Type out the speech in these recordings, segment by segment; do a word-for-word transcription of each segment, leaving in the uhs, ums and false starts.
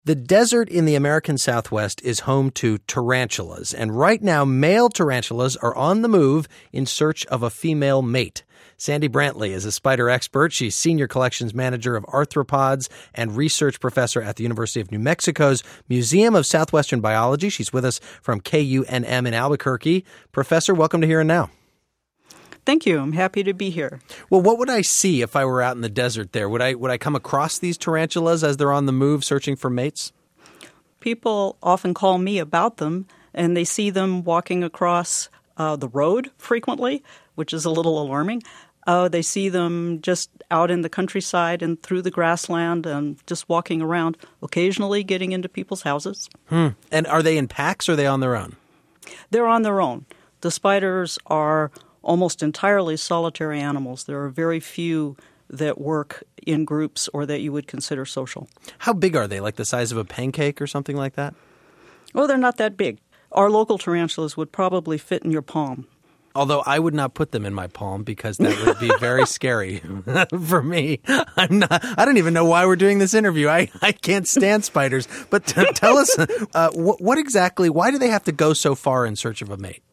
The desert in the American Southwest is home to tarantulas, and right now male tarantulas are on the move in search of a female mate. Sandy Brantley is a spider expert. She's senior collections manager of arthropods and research professor at the University of New Mexico's Museum of Southwestern Biology. She's with us from K U N M in Albuquerque. Professor, welcome to Here and Now. Thank you. I'm happy to be here. Well, what would I see if I were out in the desert there? Would I would I come across these tarantulas as they're on the move searching for mates? People often call me about them, and they see them walking across uh, the road frequently, which is a little alarming. Uh, they see them just out in the countryside and through the grassland and just walking around, occasionally getting into people's houses. Hmm. And are they in packs or are they on their own? They're on their own. The spiders are almost entirely solitary animals. There are very few that work in groups or that you would consider social. How big are they? Like the size of a pancake or something like that? Oh, they're not that big. Our local tarantulas would probably fit in your palm. Although I would not put them in my palm because that would be very scary for me. I'm not. I don't even know why we're doing this interview. I, I can't stand spiders. But t- tell us, uh, what, what exactly, why do they have to go so far in search of a mate?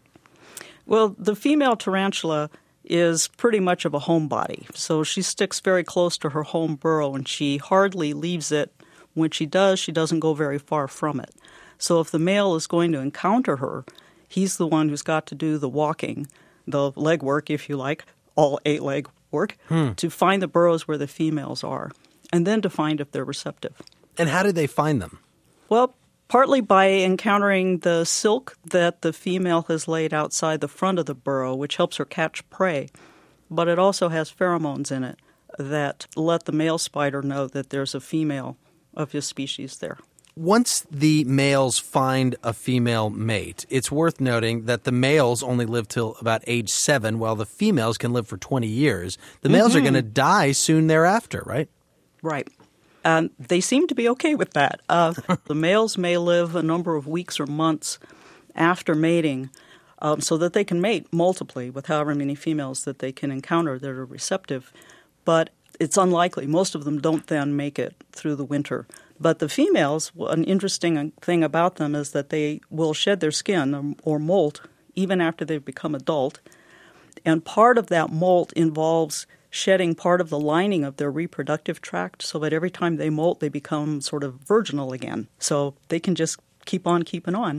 Well, the female tarantula is pretty much of a homebody. So she sticks very close to her home burrow, and she hardly leaves it. When she does, she doesn't go very far from it. So if the male is going to encounter her, he's the one who's got to do the walking, the leg work, if you like, all eight-leg work, hmm. to find the burrows where the females are, and then to find if they're receptive. And how do they find them? Well, partly by encountering the silk that the female has laid outside the front of the burrow, which helps her catch prey. But it also has pheromones in it that let the male spider know that there's a female of his species there. Once the males find a female mate, it's worth noting that the males only live till about age seven, while the females can live for twenty years. The males mm-hmm. are going to die soon thereafter, right? Right. And they seem to be okay with that. Uh, the males may live a number of weeks or months after mating um, so that they can mate multiply with however many females that they can encounter that are receptive. But it's unlikely. Most of them don't then make it through the winter. But the females, an interesting thing about them is that they will shed their skin or, or molt even after they've become adult. And part of that molt involves shedding part of the lining of their reproductive tract so that every time they molt, they become sort of virginal again. So they can just keep on keeping on.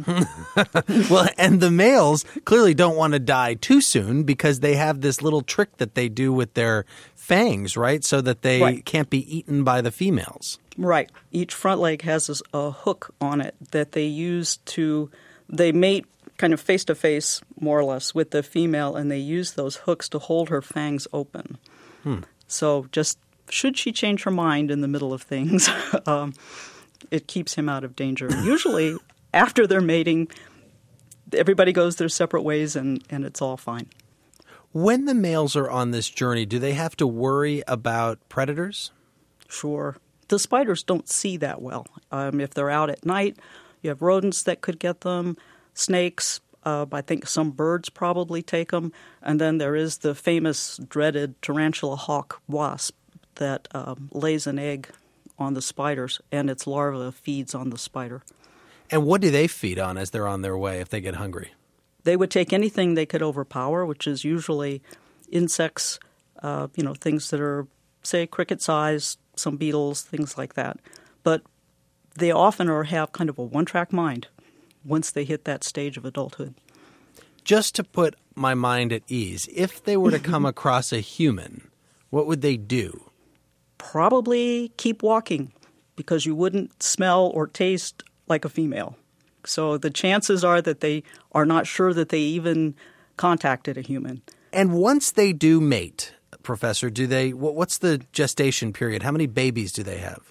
Well, and the males clearly don't want to die too soon because they have this little trick that they do with their fangs, right? So that they right. can't be eaten by the females. Right. Each front leg has a hook on it that they use to, they mate kind of face-to-face, more or less, with the female, and they use those hooks to hold her fangs open. Hmm. So just should she change her mind in the middle of things, um, it keeps him out of danger. Usually, after they're mating, everybody goes their separate ways, and, and it's all fine. When the males are on this journey, do they have to worry about predators? Sure. The spiders don't see that well. Um, if they're out at night, you have rodents that could get them, snakes. Uh, I think some birds probably take them. And then there is the famous, dreaded tarantula hawk wasp that um, lays an egg on the spiders, and its larva feeds on the spider. And what do they feed on as they're on their way if they get hungry? They would take anything they could overpower, which is usually insects, uh, you know, things that are, say, cricket size, some beetles, things like that. But they often are have kind of a one-track mind once they hit that stage of adulthood. Just to put my mind at ease, if they were to come across a human, what would they do? Probably keep walking because you wouldn't smell or taste like a female. So the chances are that they are not sure that they even contacted a human. And once they do mate, Professor, do they? What's the gestation period? How many babies do they have?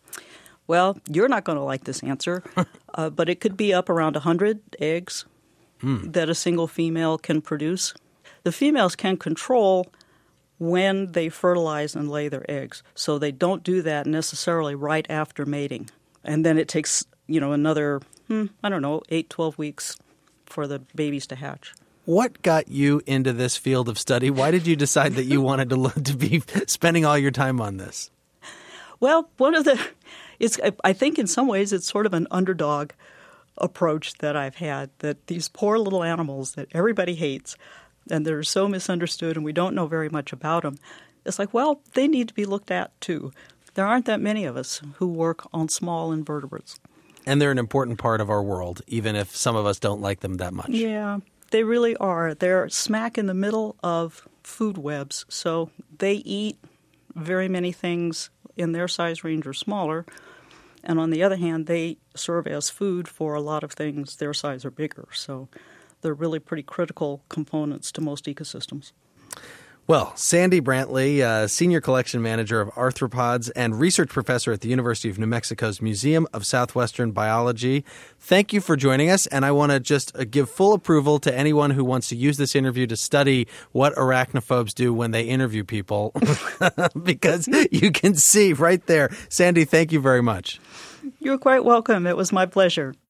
Well, you're not going to like this answer, uh, but it could be up around one hundred eggs mm. that a single female can produce. The females can control when they fertilize and lay their eggs, so they don't do that necessarily right after mating. And then it takes, you know, another, hmm, I don't know, eight, twelve weeks for the babies to hatch. What got you into this field of study? Why did you decide that you wanted to to be spending all your time on this? Well, one of the it's I think in some ways it's sort of an underdog approach that I've had, that these poor little animals that everybody hates and they're so misunderstood and we don't know very much about them. It's like, well, they need to be looked at too. There aren't that many of us who work on small invertebrates. And they're an important part of our world, even if some of us don't like them that much. Yeah, they really are. They're smack in the middle of food webs, so they eat very many things in their size range or smaller. And on the other hand, they serve as food for a lot of things their size or bigger. So they're really pretty critical components to most ecosystems. Well, Sandy Brantley, uh, Senior Collection Manager of Arthropods and Research Professor at the University of New Mexico's Museum of Southwestern Biology, thank you for joining us. And I want to just uh, give full approval to anyone who wants to use this interview to study what arachnophobes do when they interview people, because you can see right there. Sandy, thank you very much. You're quite welcome. It was my pleasure.